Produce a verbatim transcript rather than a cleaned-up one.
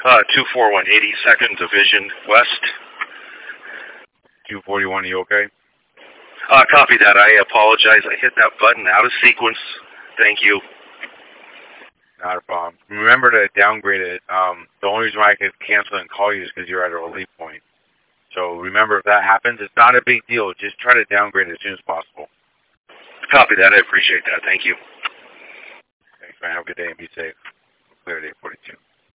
Uh, two four one eighty-second Division West. two forty-one, you okay? Uh, copy that. I apologize. I hit that button out of sequence. Thank you. Not a problem. Remember to downgrade it. Um, the only reason why I could cancel and call you is because you're at a relief point. So remember, if that happens, it's not a big deal. Just try to downgrade it as soon as possible. Copy that. I appreciate that. Thank you. Thanks, man. Have a good day and be safe. Clear at eight forty-two.